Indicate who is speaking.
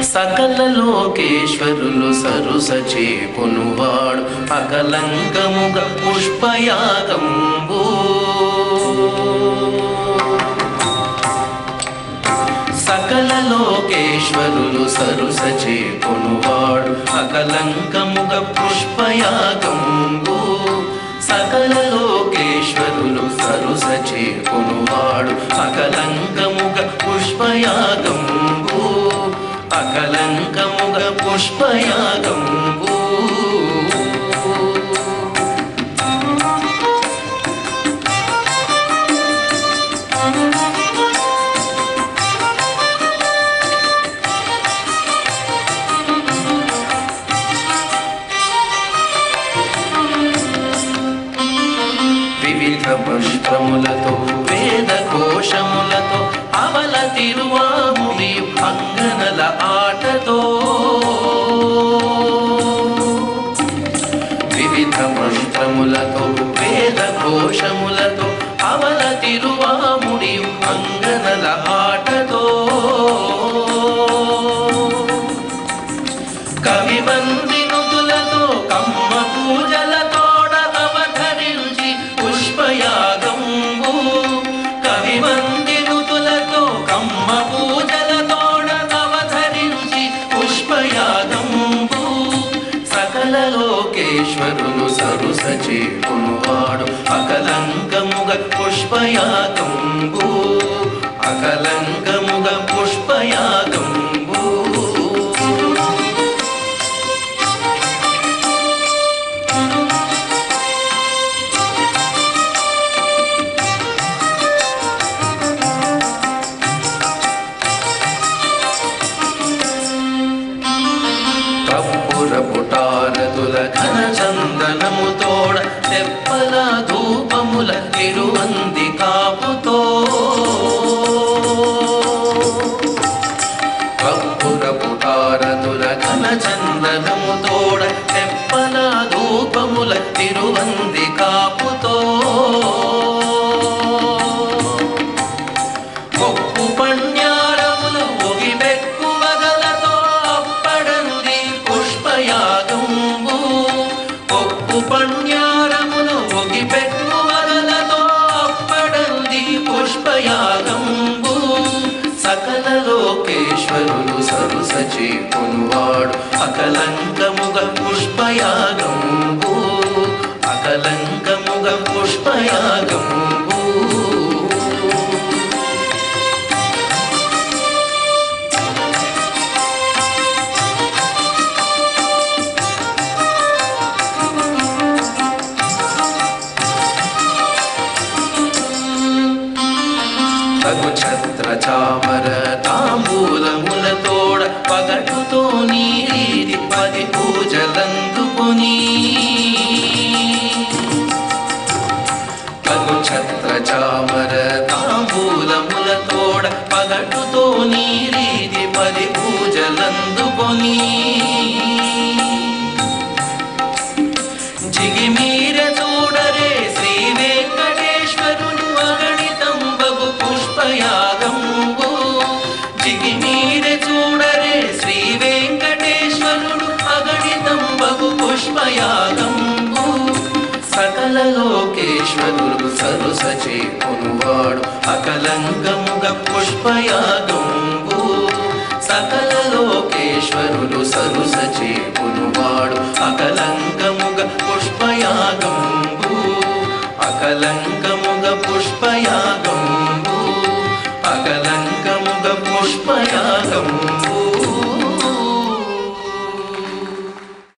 Speaker 1: సకల లోకేశ్వరులు సరుసచేకొనువాడు అకలంకముగ పుష్పయాగంబు. సకల లోకేశ్వరులు సరుసచేకొనువాడు అకలంకముగ పుష్పయాగంబు. సకల లోకేశ్వరులు సరుసచేకొనువాడు అకలంకముగ పుష్పయాగంబు. అకలంకముగ పుష్పయాగంబు. వివిధ పుష్పములతో వేద కోశములతో అవల తిరువాముడి అంగనల ఆటతో. వివిధ పుష్పములతో వేద కోశములతో అవల తిరువాముడి అంగనల ఆటతో. కవివందినుతులతో కమ్మ పూజలతోడ అవధరించి పుష్పయాగంబు. కవివందినుతులతో కమ్మ పూజలతోడ అవధరించి పుష్పయాగంబు. సకల లోకేశ్వరులు సరుసచేకొనువాడు అకలంకముగ పుష్పయాగంబు. అకలంకముగ పుష్పయాగంబు. పుటారతుల ఘన చందనముతోడ తెప్పల ధూపముల తిరువంది కాపుతో. కప్పుర పుటారతుల ఘన చందనముతోడ తెప్పల ధూపముల తిరువంది కాపుతో. కొప్పు పణ్యారములు ఒగిబెక్కు వగలతో అప్పడంది పుష్పయాగంబు. కొప్పు పణ్యారములు ఒగిబెక్కు వగలతో అప్పడంది పుష్పయాగంబు. సకల లోకేశ్వరులు సరుసచేకొనువాడు అకలంకముగ పుష్పయాగంబు. అకలంకముగ పుష్పయాగంబు. తగు ఛత్ర చామర తాంబూలములతోడ పగటుతో నీరీది 10 పూజలందుకొని. తగు ఛత్ర చామర తాంబూలములతోడ పగటుతో నీరీది 10 పూజలందుకొని. జిగిమీర చూడరే శ్రీ వెంకటేశ్వరుని అగణితంబగు పుష్పయాగంబు. జిగిమీర చూడరే శ్రీ వెంకటేశ్వరుడు అగణితంబగు పుష్పయాగంబు. సకల లోకేశ్వరులు సరుసచేకొనువాడు అకలంకముగ పుష్పయాగంబు. సకల లోకేశ్వరులు సరుసచేకొనువాడు అకలంకముగ పుష్పయాగంబు. అకలంకముగ పుష్పయాగంబు. అకలంకముగ పుష్పయాగంబు.